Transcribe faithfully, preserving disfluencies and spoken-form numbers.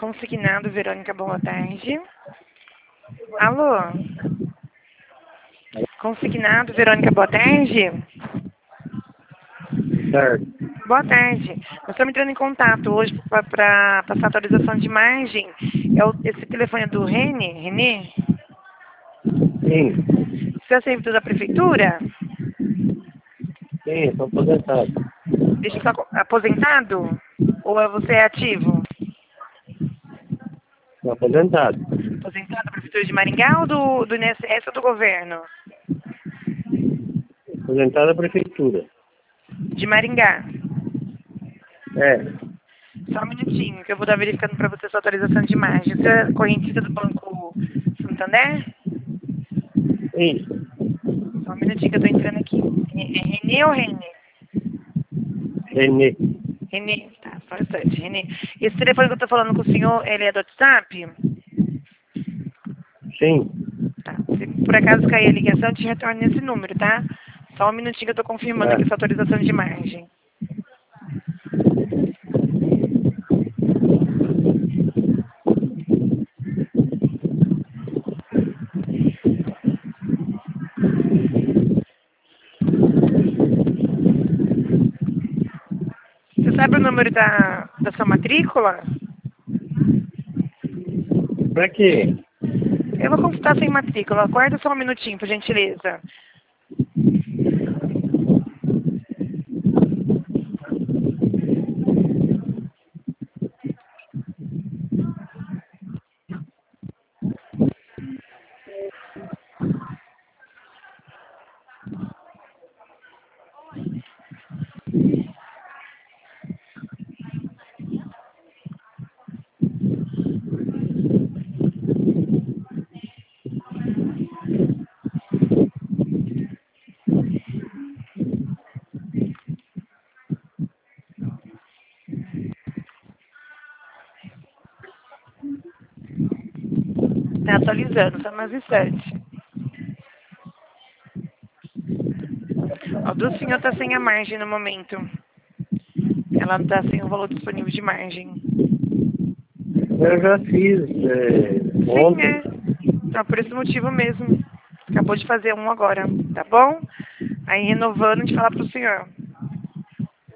Consignado, Verônica, boa tarde. Alô? Consignado, Verônica, boa tarde. Certo. Boa tarde. Nós estamos entrando em contato hoje para passar atualização de imagem. É o, esse telefone é do Rene? Renê? Sim, Você é servidor da prefeitura? sim, estou aposentado. Deixa eu só... Aposentado? Ou é você é ativo? Estou aposentado. Aposentado da prefeitura de Maringá ou do, do I N S S ou do governo? Aposentado da prefeitura. De Maringá. É, Só um minutinho, que eu vou dar verificando para você sua atualização de imagem. Você é correntista do Banco Santander? isso. Só um minutinho que eu tô entrando aqui. É Renê ou Renê? Renê. Renê, tá, só um instante, Renê. Esse telefone que eu tô falando com o senhor, ele é do WhatsApp? Sim. Tá. Se por acaso cair a ligação, te retorno nesse número, tá? Só um minutinho que eu tô confirmando aqui É. sua atualização de imagem. Você sabe o número da, da sua matrícula? Pra quê? Eu vou consultar sem matrícula. Aguarda só um minutinho, por gentileza. Tá atualizando, só mais um instante. Ó, do senhor tá sem a margem no momento. Ela tá sem o valor disponível de margem. Eu já fiz é, Sim, ontem. é. Então, por esse motivo mesmo. Acabou de fazer um agora, tá bom? Aí renovando, a gente fala pro senhor.